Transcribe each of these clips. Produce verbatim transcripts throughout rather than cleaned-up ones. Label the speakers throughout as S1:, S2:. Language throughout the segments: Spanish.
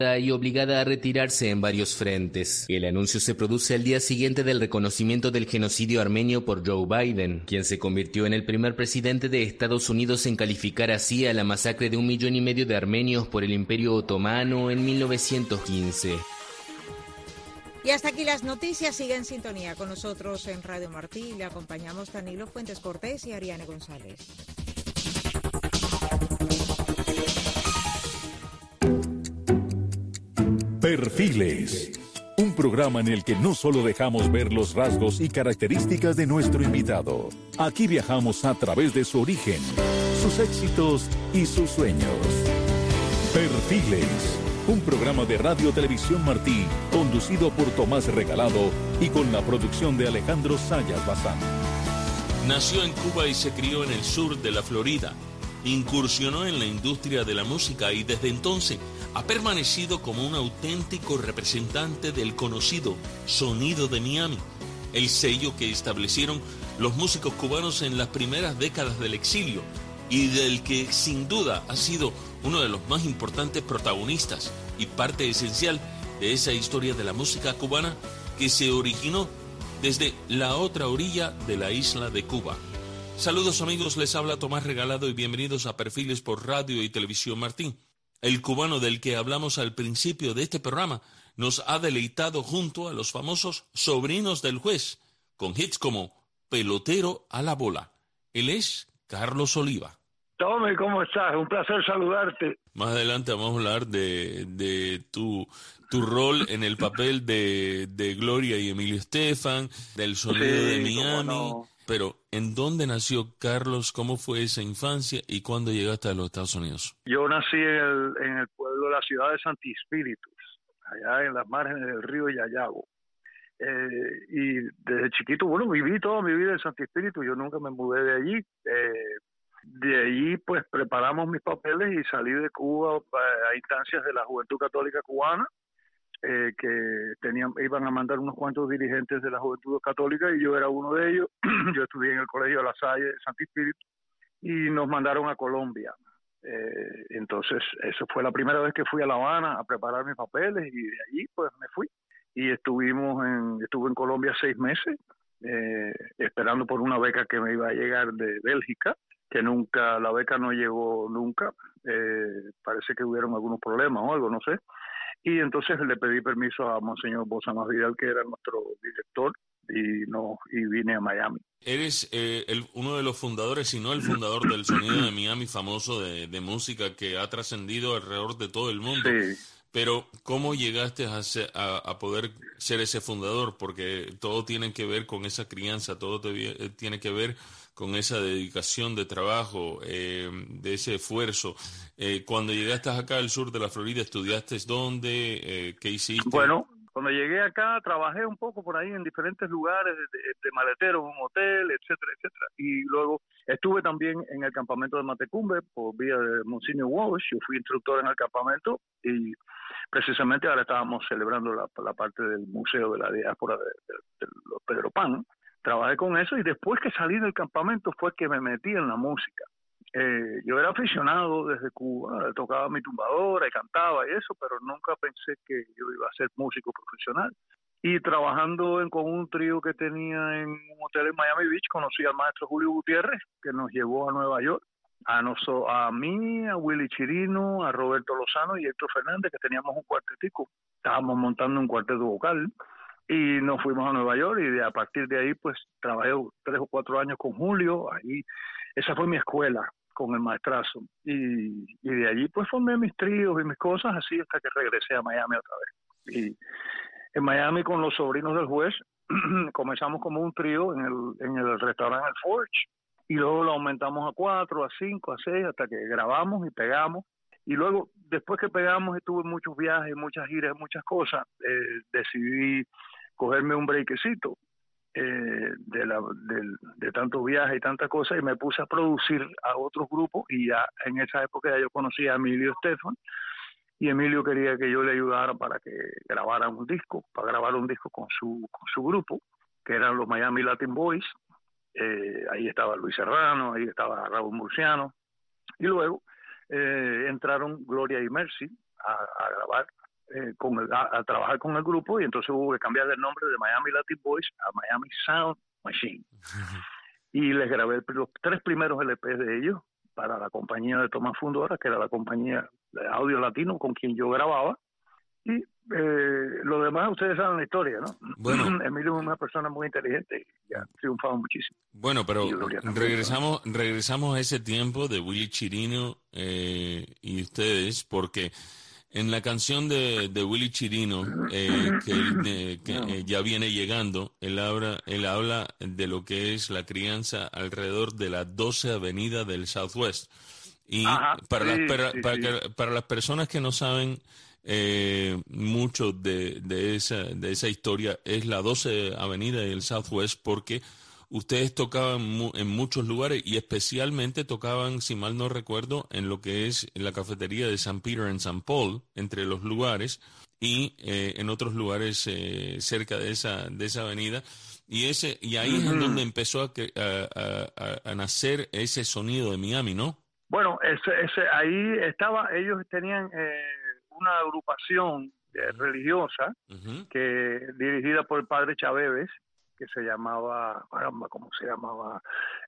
S1: y obligada a retirarse en varios frentes. El anuncio se produce al día siguiente del reconocimiento del genocidio armenio por Joe Biden, quien se convirtió en el primer presidente de Estados Unidos en calificar así a la masacre de un millón y medio de armenios por el Imperio Otomano en mil novecientos quince.
S2: Y hasta aquí las noticias. Sigue en sintonía con nosotros en Radio Martí. Le acompañamos Danilo Fuentes Cortés y Ariane González.
S3: Perfiles, un programa en el que no solo dejamos ver los rasgos y características de nuestro invitado. Aquí viajamos a través de su origen, sus éxitos y sus sueños. Perfiles, un programa de Radio Televisión Martí, conducido por Tomás Regalado y con la producción de Alejandro Sayas Bazán.
S4: Nació en Cuba y se crió en el sur de la Florida. Incursionó en la industria de la música y desde entonces ha permanecido como un auténtico representante del conocido Sonido de Miami, el sello que establecieron los músicos cubanos en las primeras décadas del exilio y del que sin duda ha sido uno de los más importantes protagonistas y parte esencial de esa historia de la música cubana que se originó desde la otra orilla de la isla de Cuba. Saludos amigos, les habla Tomás Regalado y bienvenidos a Perfiles por Radio y Televisión Martí. El cubano del que hablamos al principio de este programa nos ha deleitado junto a los famosos Sobrinos del Juez, con hits como Pelotero a la bola. Él es Carlos Oliva.
S5: Tommy, ¿cómo estás? Un placer saludarte.
S4: Más adelante vamos a hablar de, de tu, tu rol en el papel de, de Gloria y Emilio Estefan, del Sonido
S5: Sí,
S4: de Miami.
S5: no.
S4: Pero, ¿en dónde nació Carlos? ¿Cómo fue esa infancia? ¿Y cuándo llegaste a los Estados Unidos?
S5: Yo nací en el, en el pueblo de la ciudad de Santi Espíritus, allá en las márgenes del río Yayago. Eh, y desde chiquito, bueno, viví toda mi vida en Santi Espíritus, yo nunca me mudé de allí. Eh, de allí, pues, preparamos mis papeles y salí de Cuba a instancias de la Juventud Católica Cubana, eh, que tenían, iban a mandar unos cuantos dirigentes de la Juventud Católica y yo era uno de ellos. Yo estudié en el Colegio de La Salle de Santi Espíritu y nos mandaron a Colombia. Eh, entonces, eso fue la primera vez que fui a La Habana a preparar mis papeles y de allí, pues, me fui. Y estuvimos en, estuve en Colombia seis meses, eh, esperando por una beca que me iba a llegar de Bélgica, que nunca, la beca no llegó nunca. Eh, parece que hubieron algunos problemas o algo, no sé. Y entonces le pedí permiso a Monseñor Bosa Más Vidal, que era nuestro director, y no y vine a Miami.
S4: Eres eh, el, uno de los fundadores, si no el fundador del Sonido de Miami, famoso de, de música que ha trascendido alrededor de todo el mundo.
S5: Sí.
S4: Pero, ¿cómo llegaste a, ser, a, a poder ser ese fundador? Porque todo tiene que ver con esa crianza, todo te, tiene que ver con esa dedicación de trabajo, eh, de ese esfuerzo. Eh, cuando llegaste acá al sur de la Florida, ¿estudiaste dónde? Eh, ¿Qué hiciste?
S5: Bueno, cuando llegué acá trabajé un poco por ahí en diferentes lugares de, de, de maletero, en un hotel, etcétera, etcétera. Y luego estuve también en el campamento de Matecumbe por vía de Monsignor Walsh. Yo fui instructor en el campamento y precisamente ahora estábamos celebrando la, la parte del Museo de la Diáspora de, de, de los Pedro Pan. Trabajé con eso y después que salí del campamento fue que me metí en la música. Eh, yo era aficionado desde Cuba, tocaba mi tumbadora y cantaba y eso, pero nunca pensé que yo iba a ser músico profesional. Y trabajando en, con un trío que tenía en un hotel en Miami Beach, conocí al maestro Julio Gutiérrez, que nos llevó a Nueva York, a, noso, a mí, a Willy Chirino, a Roberto Lozano y Héctor Fernández, que teníamos un cuartetico. Estábamos montando un cuarteto vocal. Y nos fuimos a Nueva York y de, a partir de ahí pues trabajé tres o cuatro años con Julio. Ahí, esa fue mi escuela con el maestrazo. Y, y de allí pues formé mis tríos y mis cosas así hasta que regresé a Miami otra vez. Y en Miami con los Sobrinos del Juez comenzamos como un trío en el, en el restaurante El Forge y luego lo aumentamos a cuatro, a cinco, a seis hasta que grabamos y pegamos. Y luego, después que pegamos, estuve en muchos viajes, muchas giras, muchas cosas, eh, decidí cogerme un breakcito eh, de, la, de, de tantos viajes y tantas cosas y me puse a producir a otros grupos y ya en esa época ya yo conocí a Emilio Estefan y Emilio quería que yo le ayudara para que grabara un disco, para grabar un disco con su, con su grupo, que eran los Miami Latin Boys. Eh, ahí estaba Luis Serrano, ahí estaba Raúl Murciano y luego Eh, entraron Gloria y Mercy a, a grabar eh, con el, a, a trabajar con el grupo, y entonces hubo que cambiar el nombre de Miami Latin Boys a Miami Sound Machine. Y les grabé el, los tres primeros L P de ellos para la compañía de Tomás Fundora, que era la compañía de audio latino con quien yo grababa. Y eh, lo demás ustedes saben la historia, ¿no?
S4: Bueno,
S5: Emilio es una persona muy inteligente y ha triunfado muchísimo.
S4: Bueno, pero regresamos regresamos a ese tiempo de Willy Chirino eh, y ustedes, porque en la canción de, de Willy Chirino, eh, que, eh, que eh, ya viene llegando, él habla, él habla de lo que es la crianza alrededor de la doce Avenida del Southwest. Y
S5: Ajá,
S4: para,
S5: sí,
S4: las, para,
S5: sí,
S4: para,
S5: sí.
S4: que, para las personas que no saben eh, mucho de, de, esa, de esa historia, es la doce Avenida y el Southwest, porque ustedes tocaban mu en muchos lugares y especialmente tocaban, si mal no recuerdo, en lo que es la cafetería de San Peter en San Paul, entre los lugares, y eh, en otros lugares eh, cerca de esa de esa avenida. Y ese y ahí uh-huh. es en donde empezó a, que, a, a, a nacer ese sonido de Miami, ¿no?
S5: Bueno, ese, ese, ahí estaba, ellos tenían eh, una agrupación eh, religiosa uh-huh. que dirigida por el padre Chaveves, que se llamaba, caramba, ¿cómo se llamaba?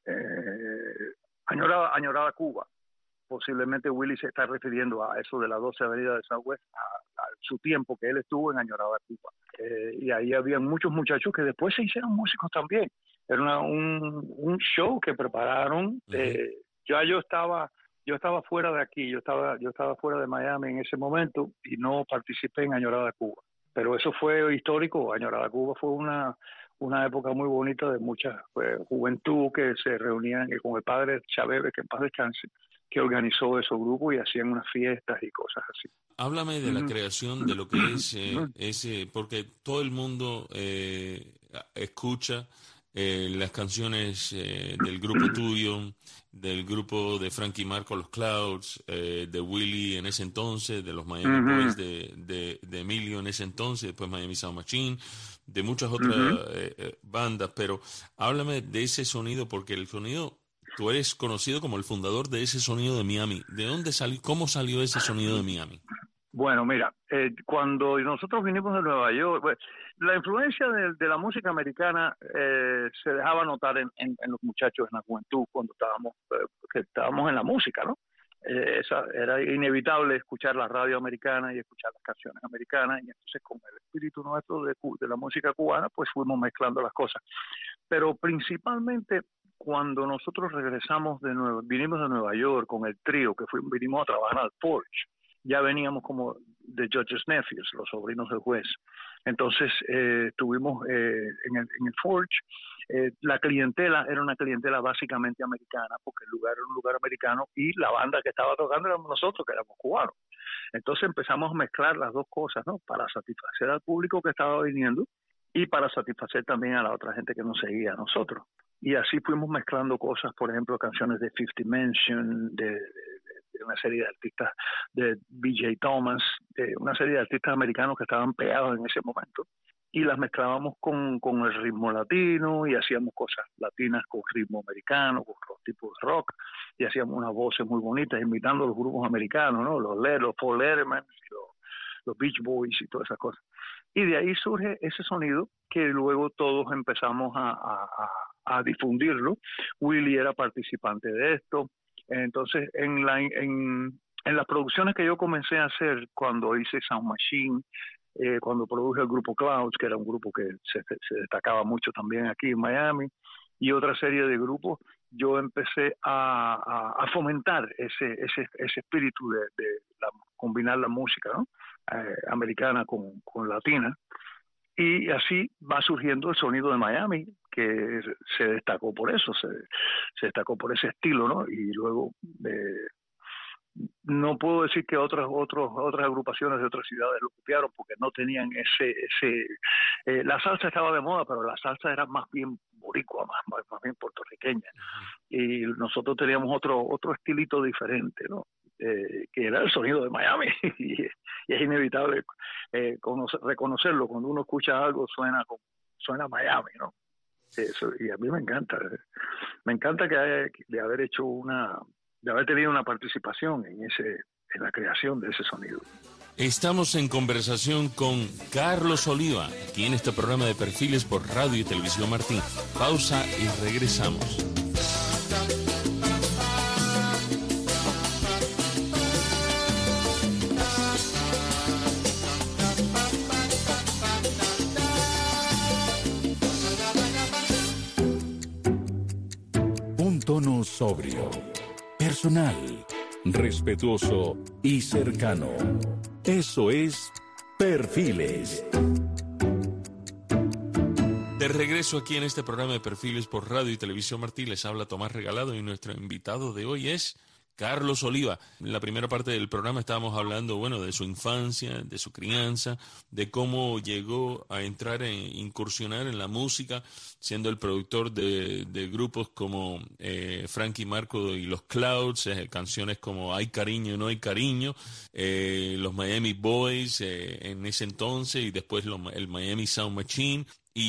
S5: Eh, Añorada, Añorada Cuba. Posiblemente Willy se está refiriendo a eso de la doce Avenida de Southwest, a, a su tiempo que él estuvo en Añorada Cuba. Eh, y ahí había muchos muchachos que después se hicieron músicos también. Era una, un, un show que prepararon. Eh, uh-huh. Ya yo estaba, yo estaba fuera de aquí, yo estaba, yo estaba fuera de Miami en ese momento y no participé en Añorada Cuba. Pero eso fue histórico. Añorada Cuba fue una una época muy bonita de mucha pues, juventud que se reunían con el padre Chávez, que en paz descanse, que organizó esos grupos y hacían unas fiestas y cosas así.
S4: Háblame de la mm. creación de lo que es eh, ese, porque todo el mundo eh, escucha eh, las canciones eh, del grupo tuyo, del grupo de Frankie Marco, los Clouds, eh, de Willy en ese entonces, de los Miami uh-huh. Boys, de, de, de Emilio en ese entonces, después Miami Sound Machine, de muchas otras uh-huh. eh, bandas, pero háblame de ese sonido, porque el sonido, tú eres conocido como el fundador de ese sonido de Miami. ¿De dónde salió, cómo salió ese sonido de Miami?
S5: Bueno, mira, eh, cuando nosotros vinimos de Nueva York, pues, la influencia de, de la música americana eh, se dejaba notar en, en, en los muchachos en la juventud cuando estábamos, eh, que estábamos en la música, ¿no? Eh, esa, era inevitable escuchar la radio americana y escuchar las canciones americanas, y entonces con el espíritu nuestro de, de la música cubana, pues fuimos mezclando las cosas. Pero principalmente cuando nosotros regresamos de Nueva, vinimos de Nueva York con el trío, que fuimos, vinimos a trabajar al Forge, ya veníamos como de Judge's Nephews, los sobrinos del juez. Entonces eh, estuvimos eh, en, el, en el Forge. Eh, la clientela era una clientela básicamente americana, porque el lugar era un lugar americano y la banda que estaba tocando éramos nosotros, que éramos cubanos. Entonces empezamos a mezclar las dos cosas, ¿no? Para satisfacer al público que estaba viniendo y para satisfacer también a la otra gente que nos seguía a nosotros. Y así fuimos mezclando cosas, por ejemplo, canciones de Fifth Dimension, de, de, de una serie de artistas, de B J Thomas, de una serie de artistas americanos que estaban pegados en ese momento. Y las mezclábamos con, con el ritmo latino y hacíamos cosas latinas con ritmo americano, con los tipos de rock, y hacíamos unas voces muy bonitas imitando a los grupos americanos, ¿no? Los, los Paul Letterman, los, los Beach Boys y todas esas cosas. Y de ahí surge ese sonido que luego todos empezamos a, a, a, a difundirlo. Willy era participante de esto. Entonces, en, la, en, en las producciones que yo comencé a hacer cuando hice Sound Machine, Eh, cuando produje el grupo Clouds, que era un grupo que se, se destacaba mucho también aquí en Miami, y otra serie de grupos, yo empecé a, a, a fomentar ese ese ese espíritu de, de la, combinar la música, ¿no? eh, americana con, con latina, y así va surgiendo el sonido de Miami, que se destacó por eso, se, se destacó por ese estilo, ¿no? Y luego eh, no puedo decir que otras otros otras agrupaciones de otras ciudades lo copiaron, porque no tenían ese ese eh, la salsa estaba de moda, pero la salsa era más bien boricua, más, más, más bien puertorriqueña, y nosotros teníamos otro otro estilito diferente, ¿no? Eh, que era el sonido de Miami y, y es inevitable eh, conocer, reconocerlo. Cuando uno escucha algo suena como, suena Miami, ¿no? Eso, y a mí me encanta me encanta que haya, de haber hecho una de haber tenido una participación en ese en la creación de ese sonido.
S4: Estamos en conversación con Carlos Oliva, aquí en este programa de Perfiles por Radio y Televisión Martín. Pausa y regresamos.
S3: Un tono sobrio, personal, respetuoso y cercano. Eso es Perfiles.
S4: De regreso aquí en este programa de Perfiles por Radio y Televisión Martín, les habla Tomás Regalado y nuestro invitado de hoy es Carlos Oliva. En la primera parte del programa estábamos hablando, bueno, de su infancia, de su crianza, de cómo llegó a entrar, en incursionar en la música, siendo el productor de, de grupos como eh, Frankie Marco y los Clouds, eh, canciones como Hay Cariño, No Hay Cariño, eh, los Miami Boys eh, en ese entonces, y después lo, el Miami Sound Machine,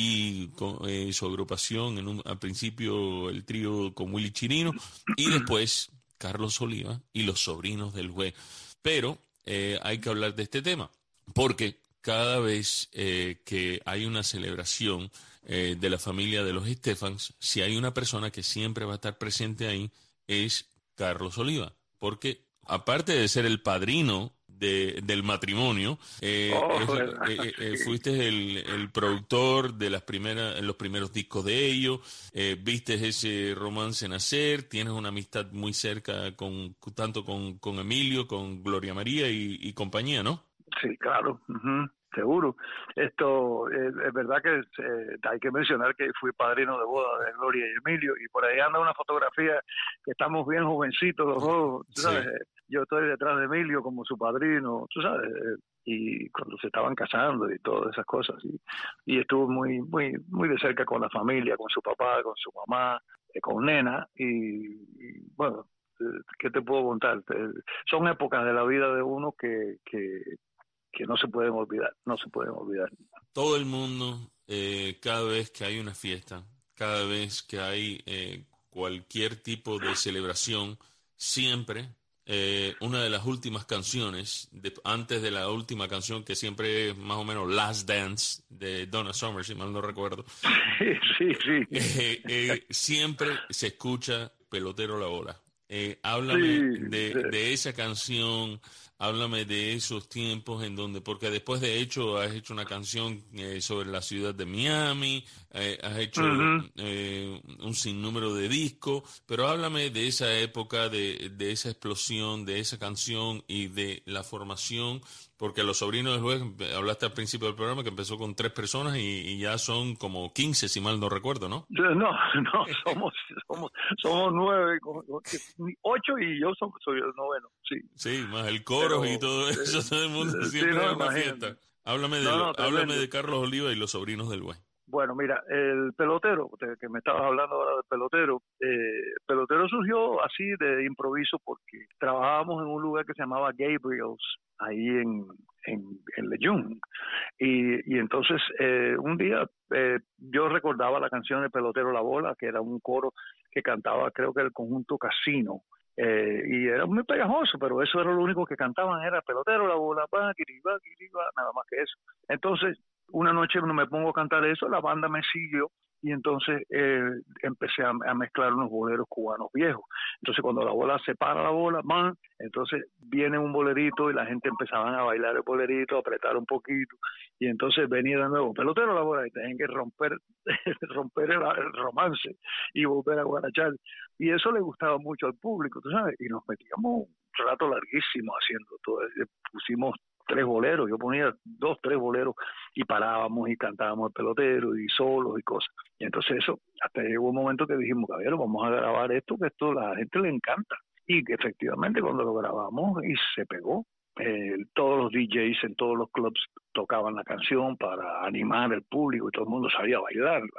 S4: y con, eh, su agrupación, en un, al principio el trío con Willy Chirino, y después Carlos Oliva y los Sobrinos del Güey. Pero eh, hay que hablar de este tema, porque cada vez eh, que hay una celebración eh, de la familia de los Estefans, si hay una persona que siempre va a estar presente ahí, es Carlos Oliva, porque aparte de ser el padrino de, del matrimonio, eh,
S5: Oh,
S4: es,
S5: ¿verdad?
S4: eh, eh, fuiste el, el productor de las primeras, los primeros discos de ellos, eh, viste ese romance nacer, tienes una amistad muy cerca con tanto con, con Emilio, con Gloria María y, y compañía, ¿no?
S5: Sí, claro, ujú, seguro. Esto eh, es verdad que eh, hay que mencionar que fui padrino de boda de Gloria y Emilio, y por ahí anda una fotografía que estamos bien jovencitos los dos, ¿tú sabes?
S4: Sí.
S5: Yo estoy detrás de Emilio como su padrino, tú sabes, eh, y cuando se estaban casando y todas esas cosas, y, y estuvo muy muy muy de cerca con la familia, con su papá, con su mamá, eh, con Nena, y, y bueno, eh, ¿qué te puedo contar? Eh, son épocas de la vida de uno que, que que no se pueden olvidar, no se pueden olvidar.
S4: Todo el mundo, eh, cada vez que hay una fiesta, cada vez que hay eh, cualquier tipo de celebración, siempre eh, una de las últimas canciones, de, antes de la última canción, que siempre es más o menos Last Dance de Donna Summer, si mal no recuerdo,
S5: Sí, sí, sí.
S4: eh, eh, siempre se escucha Pelotero la Bola. Eh, háblame
S5: Sí,
S4: de,
S5: sí.
S4: de esa canción, háblame de esos tiempos en donde, porque después de hecho has hecho una canción eh, sobre la ciudad de Miami, eh, has hecho
S5: Ujú.
S4: eh, un sinnúmero de discos, pero háblame de esa época, de, de esa explosión, de esa canción y de la formación, porque Los Sobrinos del Juez, hablaste al principio del programa que empezó con tres personas y, y ya son como quince, si mal no recuerdo, ¿no?
S5: No, no, somos, somos, somos nueve, con- con- ocho y yo soy, soy el noveno, sí.
S4: Sí, más el coro
S5: Pero,
S4: y todo eso,
S5: eh,
S4: todo el mundo
S5: sí,
S4: siempre
S5: no,
S4: es una
S5: imagínate.
S4: fiesta. Háblame de,
S5: No,
S4: lo-
S5: no,
S4: háblame
S5: tremendo.
S4: de Carlos Oliva y Los Sobrinos del Güey.
S5: Bueno, mira, el pelotero, de que me estabas hablando ahora del pelotero, eh, el pelotero surgió así de improviso porque trabajábamos en un lugar que se llamaba Gabriel's, ahí en, en, en Leyún. Y, y entonces eh, un día eh, yo recordaba la canción de Pelotero la Bola, que era un coro que cantaba creo que el conjunto Casino. Eh, y era muy pegajoso, pero eso era lo único que cantaban, era Pelotero la Bola, pa, quiriba, quiriba, nada más que eso. Entonces una noche cuando me pongo a cantar eso, la banda me siguió y entonces eh, empecé a, a mezclar unos boleros cubanos viejos. Entonces cuando la bola se para la bola, man, entonces viene un bolerito y la gente empezaban a bailar el bolerito, a apretar un poquito y entonces venía de nuevo, pelotero la bola y tenían que romper, romper el, el romance y volver a guarachar. Y eso le gustaba mucho al público, tú sabes, y nos metíamos un rato larguísimo haciendo todo, pusimos tres boleros, yo ponía dos, tres boleros y parábamos y cantábamos el pelotero y solos y cosas. Y entonces eso, hasta llegó un momento que dijimos, caballero, vamos a grabar esto, que esto a la gente le encanta. Y que efectivamente cuando lo grabamos y se pegó, eh, todos los D Js en todos los clubs tocaban la canción para animar al público y todo el mundo sabía bailarla.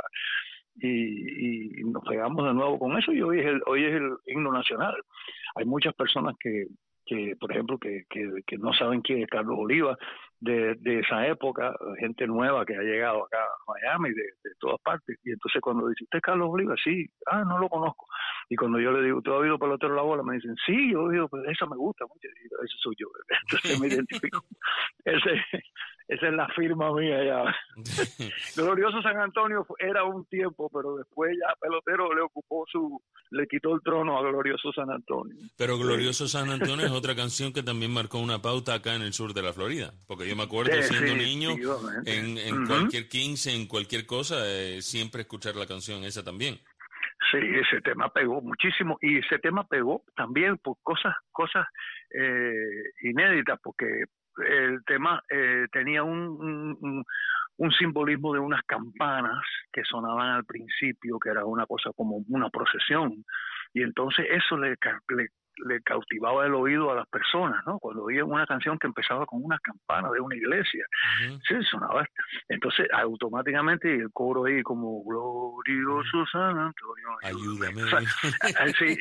S5: Y, y nos pegamos de nuevo con eso y hoy es el, hoy es el himno nacional. Hay muchas personas que que por ejemplo que, que, que no saben quién es Carlos Oliva de, de esa época, gente nueva que ha llegado acá a Miami, de, de todas partes. Y entonces cuando dice, ¿usted es Carlos Oliva? Sí, ah, no lo conozco. Y cuando yo le digo, ¿tú has oído Pelotero La Bola? Me dicen, sí, yo he oído, pues esa me gusta mucho. Y digo, ese soy yo. Entonces me identifico. Ese, esa es la firma mía ya. Glorioso San Antonio era un tiempo, pero después ya Pelotero le ocupó su, le quitó el trono a Glorioso San Antonio.
S4: Pero Glorioso San Antonio es otra canción que también marcó una pauta acá en el sur de la Florida, porque yo me acuerdo sí, siendo sí, niño, en, en uh-huh. cualquier quince, en cualquier cosa, eh, siempre escuchar la canción esa también.
S5: Sí, ese tema pegó muchísimo, y ese tema pegó también por cosas, cosas eh, inéditas, porque el tema eh, tenía un, un, un simbolismo de unas campanas que sonaban al principio, que era una cosa como una procesión, y entonces eso le, le, le cautivaba el oído a las personas, ¿no? Cuando oían una canción que empezaba con unas campanas de una iglesia, uh-huh. sí, sonaba, entonces automáticamente el coro ahí como glorioso uh-huh. San Antonio,
S4: ayúdame,
S5: o sea, sí,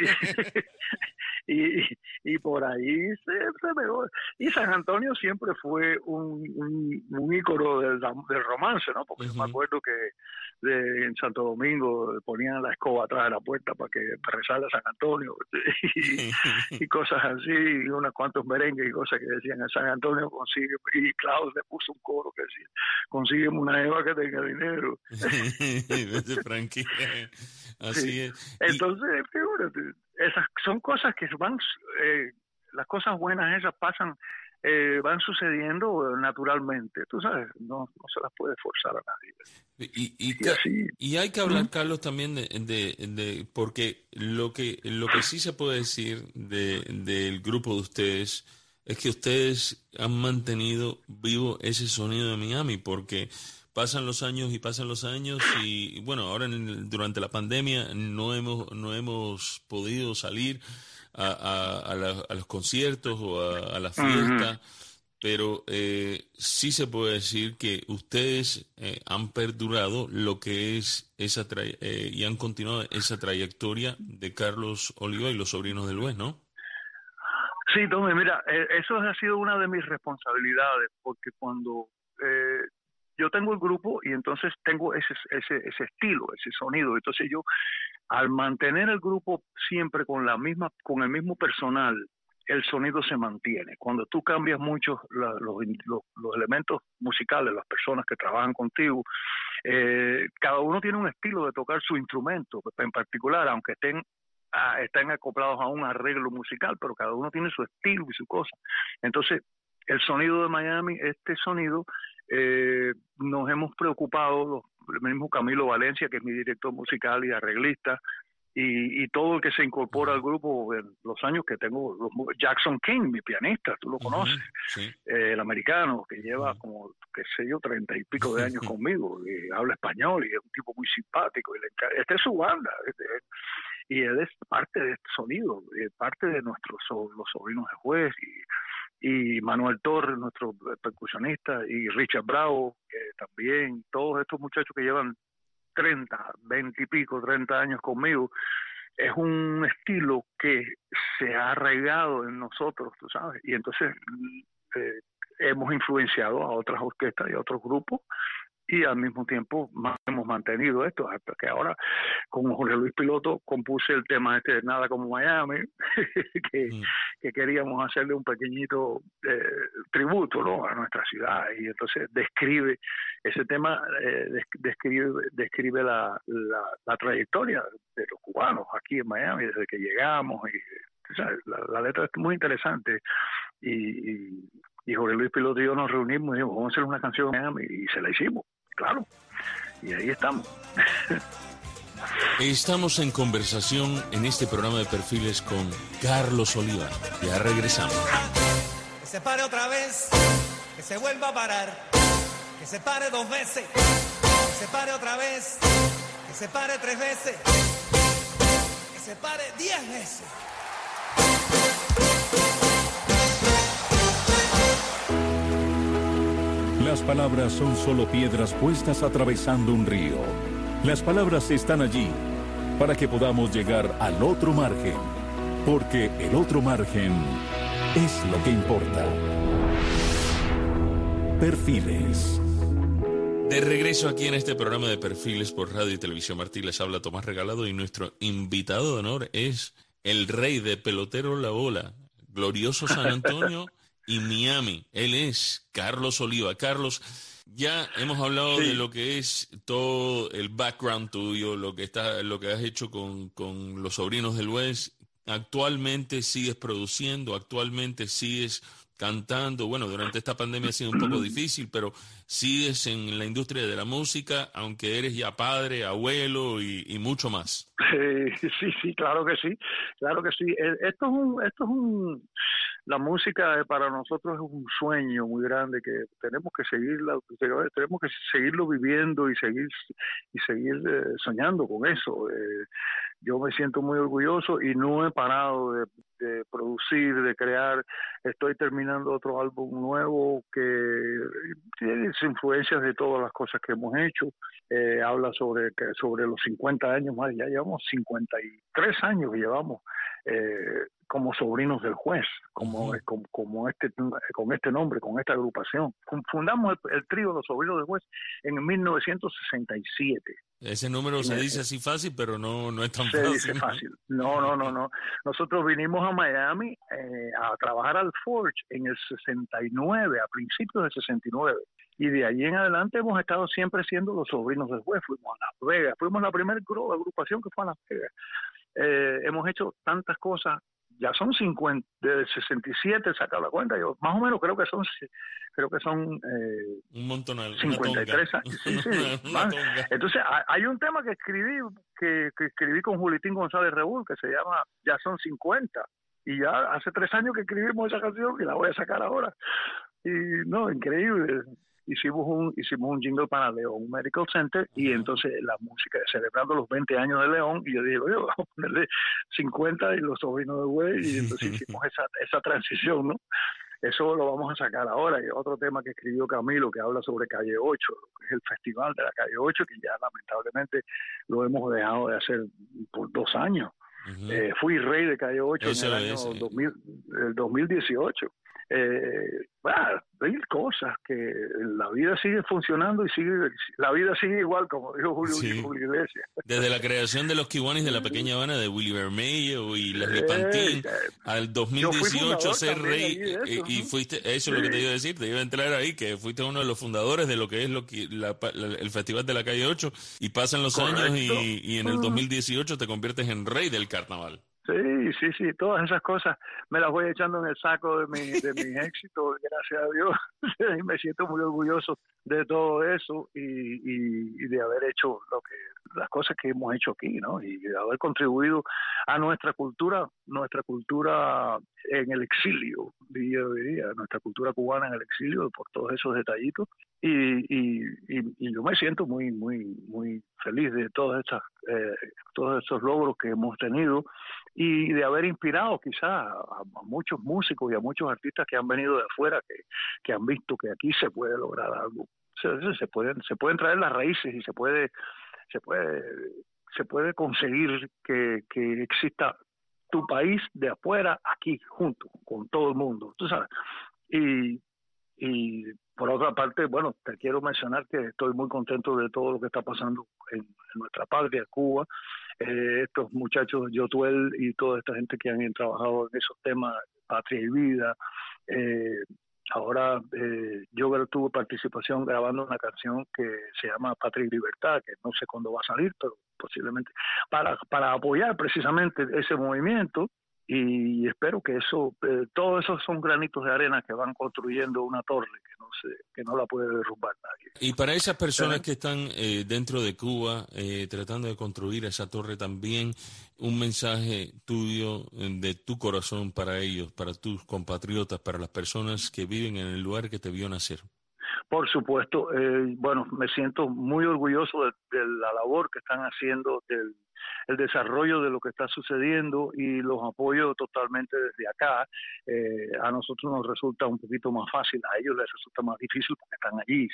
S5: y, y por ahí se, se pegó. Y San Antonio siempre fue un, un, un ícono del, del romance, ¿no? Porque uh-huh. yo me acuerdo que de, en Santo Domingo ponían la escoba atrás de la puerta para que para rezarle a San Antonio y, y cosas así, y unos cuantos merengues y cosas que decían a San Antonio consigue, y Klaus le puso un coro que decía, consígueme una Eva que tenga dinero.
S4: Frankie, así
S5: sí.
S4: es.
S5: Entonces, fíjate, esas son cosas que van, eh, las cosas buenas esas pasan, eh, van sucediendo naturalmente, tú sabes, no, no se las puede forzar a nadie.
S4: Y, y, y, así, y hay que hablar, ¿Mm? Carlos, también de, de, de, porque lo que lo que sí se puede decir de del grupo de ustedes es que ustedes han mantenido vivo ese sonido de Miami, porque pasan los años y pasan los años y bueno, ahora en el, durante la pandemia no hemos no hemos podido salir a, a, a, la, a los conciertos o a, a la fiesta, uh-huh. pero eh, sí se puede decir que ustedes eh, han perdurado lo que es esa tra- eh, y han continuado esa trayectoria de Carlos Oliva y los Sobrinos del West, ¿no?
S5: Sí, Tommy, mira, eh, eso ha sido una de mis responsabilidades, porque cuando eh, yo tengo el grupo y entonces tengo ese, ese, ese estilo, ese sonido, entonces yo al mantener el grupo siempre con la misma, con el mismo personal, el sonido se mantiene. Cuando tú cambias mucho la, los, los, los elementos musicales, las personas que trabajan contigo, eh, cada uno tiene un estilo de tocar su instrumento en particular, aunque estén ah, estén acoplados a un arreglo musical, pero cada uno tiene su estilo y su cosa. Entonces, el sonido de Miami, este sonido, eh, nos hemos preocupado, los, el mismo Camilo Valencia, que es mi director musical y arreglista, y, y todo el que se incorpora al grupo en los años que tengo, los, Jackson King, mi pianista, tú lo conoces, uh-huh, sí. eh, el americano, que lleva uh-huh. como, qué sé yo, treinta y pico de años conmigo, y habla español, y es un tipo muy simpático, y le enc- esta es su banda, este, y él es parte de este sonido, es parte de nuestros los sobrinos de Juez, y y Manuel Torres, nuestro percusionista, y Richard Bravo, que también, todos estos muchachos que llevan treinta, veinte y pico, treinta años conmigo, es un estilo que se ha arraigado en nosotros, tú sabes, y entonces eh, hemos influenciado a otras orquestas y a otros grupos, y al mismo tiempo más hemos mantenido esto, hasta que ahora con Jorge Luis Piloto compuse el tema este de Nada como Miami, que, mm. que queríamos hacerle un pequeñito eh, tributo, ¿no?, a nuestra ciudad, y entonces describe, ese tema eh, describe, describe la, la, la trayectoria de los cubanos aquí en Miami, desde que llegamos, y ¿sabes? La, la letra es muy interesante, y, y, y Jorge Luis Piloto y yo nos reunimos y dijimos, vamos a hacer una canción en Miami, y se la hicimos. Claro, y ahí estamos.
S4: Estamos en conversación en este programa de Perfiles con Carlos Oliva. Ya regresamos.
S6: Que se pare otra vez, que se vuelva a parar, que se pare dos veces, que se pare otra vez, que se pare tres veces, que se pare diez veces.
S3: Las palabras son solo piedras puestas atravesando un río. Las palabras están allí para que podamos llegar al otro margen, porque el otro margen es lo que importa. Perfiles.
S4: De regreso aquí en este programa de Perfiles por Radio y Televisión Martí, les habla Tomás Regalado y nuestro invitado de honor es el rey de pelotero La Bola, glorioso San Antonio y Miami. Él es Carlos Oliva. Carlos, ya hemos hablado sí. de lo que es todo el background tuyo, lo que está, lo que has hecho con, con los Sobrinos del West. Actualmente sigues produciendo, actualmente sigues cantando. Bueno, durante esta pandemia ha sido un poco difícil, pero sigues en la industria de la música, aunque eres ya padre, abuelo y, y mucho más.
S5: Eh, sí, sí, claro que sí, claro que sí. Esto es un, esto es un, la música para nosotros es un sueño muy grande que tenemos que seguirla, tenemos que seguirlo viviendo y seguir y seguir eh, soñando con eso. Eh, yo me siento muy orgulloso y no he parado de, de producir, de crear. Estoy terminando otro álbum nuevo que tiene influencias de todas las cosas que hemos hecho. Eh, habla sobre sobre los cincuenta años más, ya llevamos cincuenta y tres años que llevamos eh, como Sobrinos del Juez, como, uh-huh. como, como este con este nombre, con esta agrupación. Fundamos el, el trío Los Sobrinos del Juez en mil novecientos sesenta y siete.
S4: Ese número se dice así fácil, pero no, no es tan
S5: se
S4: fácil.
S5: Se dice fácil. No, no, no, no. Nosotros vinimos a Miami eh, a trabajar al Forge en el sesenta y nueve, a principios del sesenta y nueve. Y de allí en adelante hemos estado siempre siendo Los Sobrinos del Juez. Fuimos a Las Vegas, fuimos la primera agrupación que fue a Las Vegas. Eh, hemos hecho tantas cosas. Ya son cincuenta, de sesenta y siete, saca la cuenta, yo más o menos creo que son, creo que son eh,
S4: un montón,
S5: cincuenta y tres años. Sí, sí, una, una entonces hay un tema que escribí, que, que escribí con Julitín González Reúl, que se llama Ya son cincuenta, y ya hace tres años que escribimos esa canción y la voy a sacar ahora. Y no, increíble. Hicimos un hicimos un jingle para León Medical Center y entonces la música celebrando los veinte años de León y yo dije, oye, vamos a ponerle cincuenta y Los Sobrinos del Güey y entonces hicimos esa esa transición, ¿no? Eso lo vamos a sacar ahora. Y otro tema que escribió Camilo que habla sobre Calle ocho, que es el festival de la Calle ocho, que ya lamentablemente lo hemos dejado de hacer por dos años. Uh-huh. Eh, fui rey de Calle ocho Eso en el año es, dos mil, el dos mil dieciocho. Eh, bueno, mil cosas que la vida sigue funcionando y sigue la vida sigue igual, como dijo Julio, sí. Julio Iglesias.
S4: Desde la creación de los Kiwanis de la Pequeña Habana de Willy Bermejo y Leslie Pantin eh, al dos mil dieciocho ser rey eso, y, ¿no? y fuiste, eso sí. es lo que te iba a decir, te iba a entrar ahí, que fuiste uno de los fundadores de lo que es lo que la, la, el Festival de la Calle ocho y pasan los Correcto. años y, y en el dos mil dieciocho te conviertes en rey del carnaval.
S5: Sí, sí, sí, todas esas cosas me las voy echando en el saco de, mi, de mis éxitos, gracias a Dios, y me siento muy orgulloso de todo eso y, y, y de haber hecho lo que las cosas que hemos hecho aquí, ¿no? Y de haber contribuido a nuestra cultura, nuestra cultura en el exilio, día a día, nuestra cultura cubana en el exilio, por todos esos detallitos. Y, y, y, y yo me siento muy, muy, muy feliz de todas estas, eh, todos estos logros que hemos tenido y de haber inspirado quizás a, a muchos músicos y a muchos artistas que han venido de afuera, que, que han visto que aquí se puede lograr algo. Se, se pueden, se pueden traer las raíces y se puede, se puede, se puede conseguir que, que exista tu país de afuera aquí junto con todo el mundo, tú sabes. Y y por otra parte, bueno, te quiero mencionar que estoy muy contento de todo lo que está pasando en, en nuestra patria, Cuba. Eh, estos muchachos, Yotuel y toda esta gente que han trabajado en esos temas, patria y vida. Eh, ahora eh, yo tuve participación grabando una canción que se llama Patria y Libertad, que no sé cuándo va a salir, pero posiblemente para, para apoyar precisamente ese movimiento. Y espero que eso, eh, todos esos son granitos de arena que van construyendo una torre que no se, que no la puede derrumbar nadie.
S4: Y para esas personas ¿Eh? que están eh, dentro de Cuba eh, tratando de construir esa torre también, un mensaje tuyo, de tu corazón para ellos, para tus compatriotas, para las personas que viven en el lugar que te vio nacer.
S5: Por supuesto, eh, bueno, me siento muy orgulloso de, de la labor que están haciendo, del el desarrollo de lo que está sucediendo y los apoyo totalmente desde acá. Eh, a nosotros nos resulta un poquito más fácil, a ellos les resulta más difícil porque están allí,